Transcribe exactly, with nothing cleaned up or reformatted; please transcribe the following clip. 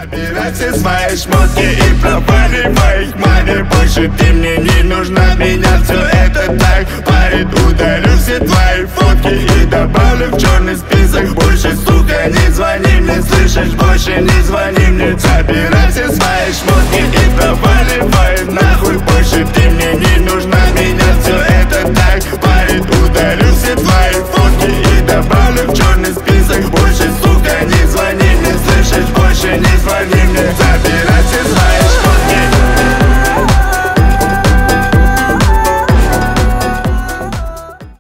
Собирай все свои шмотки и проваливай их маме. Больше ты мне не нужна, меня все это так парит. Удалю все твои фотки и добавлю в черный список. Больше, сука, не звони мне, слышишь, больше не звони мне. Собирай все свои шмотки и проваливай их маме.